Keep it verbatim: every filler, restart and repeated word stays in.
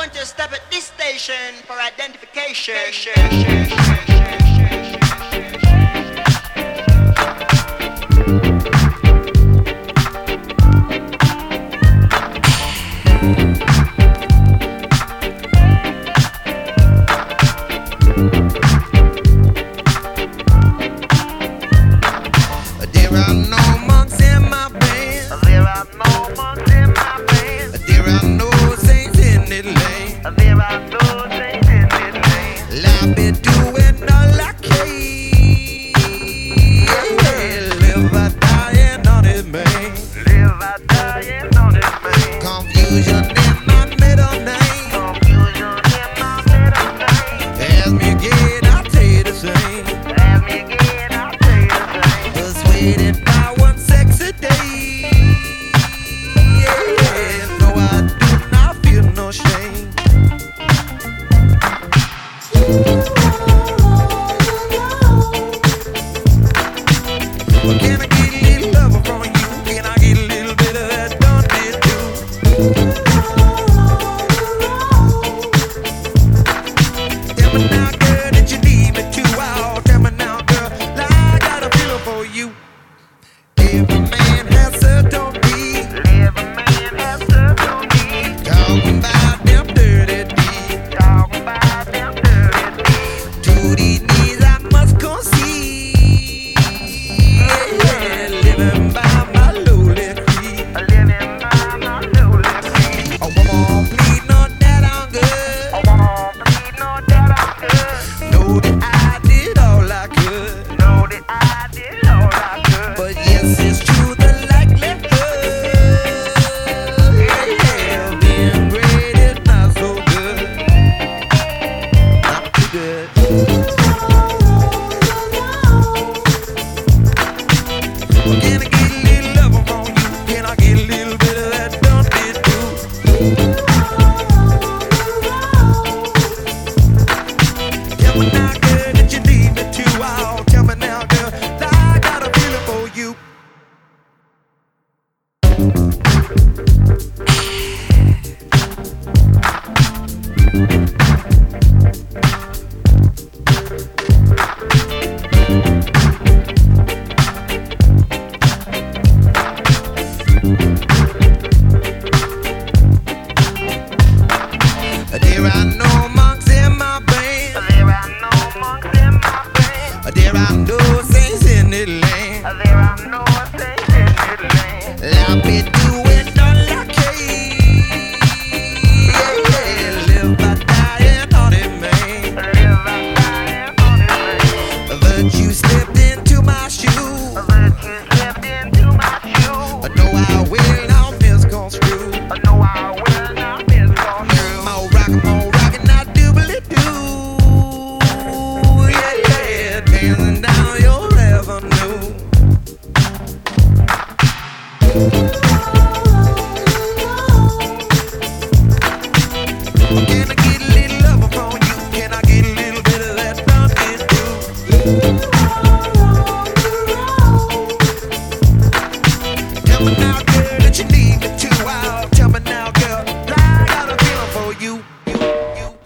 want to stop at this station for identification. There are no monks in my band. There are no monks in my band. There are no saints in the land. There are no saints in this land. I've been doing all I can. Live or dying on it, man. Live or dying on this man. Confusion in my middle name. Confusion in my middle name. Ask me again, I'll tell you the same. Ask me again, I'll tell you the same. Persuaded by one sex a day. Yeah, no, I do not feel no shame. Well, can I get a little love from you? Can I get a little bit of that done did do? Tell me now, girl, that you need me too. Oh, tell me now, girl, that I got a feeling for you. Every man has a don't be Every man has to need. talking about them dirty deeds. Talk about them dirty deeds. To these knees I must concede. Yeah, living by my lowly creed. Living by my lowly creed. Oh, woman, please know that I'm good. I wanna please know that I'm good. Know that I did all I could. Know that I did all I could. But yes, it's true, the likelihood, yeah, being great is not so good. Not too good. Well, can I get a little love from you? Can I get a little bit of that done did do? Tell me now, girl, that you need me too. Oh, tell me now, girl, that I got a feeling for you. There are no